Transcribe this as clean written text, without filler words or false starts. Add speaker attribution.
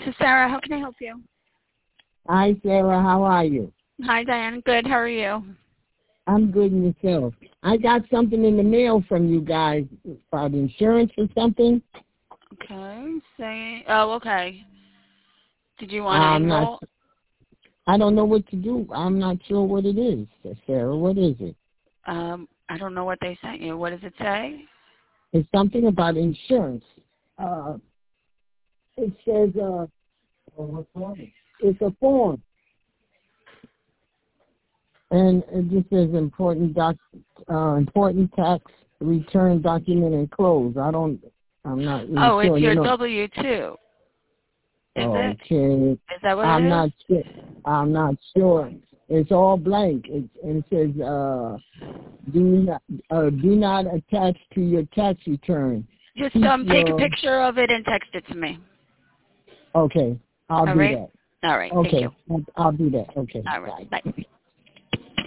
Speaker 1: is Sarah. How can I help you?
Speaker 2: Hi, Sarah. How are you?
Speaker 1: Hi, Diane. Good. How are you?
Speaker 2: I'm good and yourself. I got something in the mail from you guys about insurance or something.
Speaker 1: Okay. Okay. Did you want to enroll?
Speaker 2: I don't know what to do. I'm not sure what it is, Sarah. What is it?
Speaker 1: I don't know what they sent you. What does it say?
Speaker 2: It's something about insurance. It says, it's a form. And it just says important tax return document enclosed. I'm not really sure.
Speaker 1: It's your W-2. Is it?
Speaker 2: Okay.
Speaker 1: Is that what it is?
Speaker 2: I'm not sure. It's all blank. And it says, do not attach to your tax return.
Speaker 1: Just take a picture of it and text it to me.
Speaker 2: Okay. I'll do that.
Speaker 1: All right.
Speaker 2: Okay.
Speaker 1: Thank you.
Speaker 2: I'll do that. Okay.
Speaker 1: All right. Bye.